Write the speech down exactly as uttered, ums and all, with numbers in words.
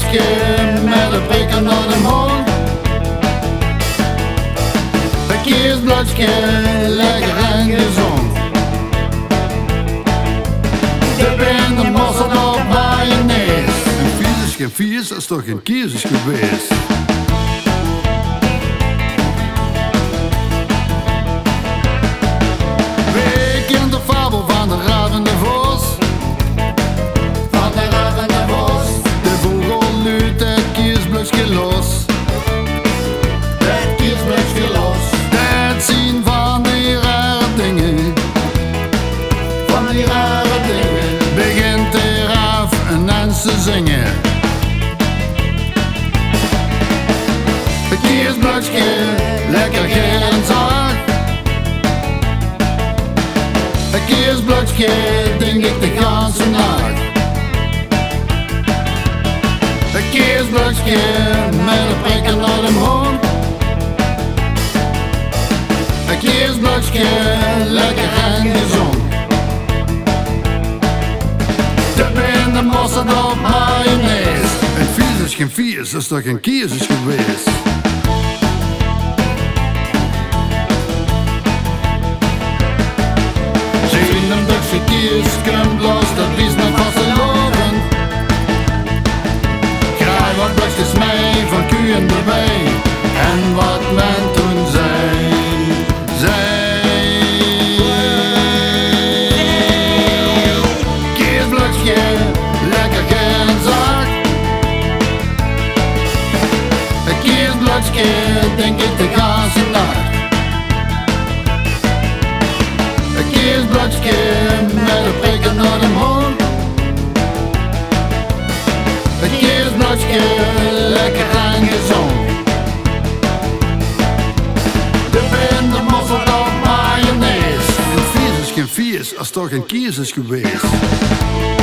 kiersblokje met een prikker naar de mond. Een kiersblokje, lekker en gezond. Dip in de mosterd op mayonaise. Een vies is geen vies, dat is toch geen kies is geweest. Wie kent de fabel van de raaf en de vos? Van de raaf en de vos. De vogel luidt het kiersblokje los. Het kiersblokje los. Het zien van die rare dingen. Van die rare dingen. Begint de raaf een dans te zingen. Het kiersblokje, lekker geel en zacht. Een kiersblokje denk ik de ganse nacht. Een kiersblokje met een prikker naar de mond. Een kiersblokje lekker en gezond. Dip in de mosterd op mayonaise. Een vies is geen vies, dat is toch geen kies is geweest. Zien een Dutchse kies, komt los, dat is nog vastelovend. Graai wat blokjes mee van koeien erbij. En wat men toen zei, zei. Kiersblokje, lekker geel en zacht. Een kiersblokje, denk ik de ganse nacht. Een kiersblokje met een prikker naar de mond. Een kiersblokje, lekker en gezond. Dip in de mosterd op mayonaise. Een vies is geen vies, dat is toch geen kies is geweest.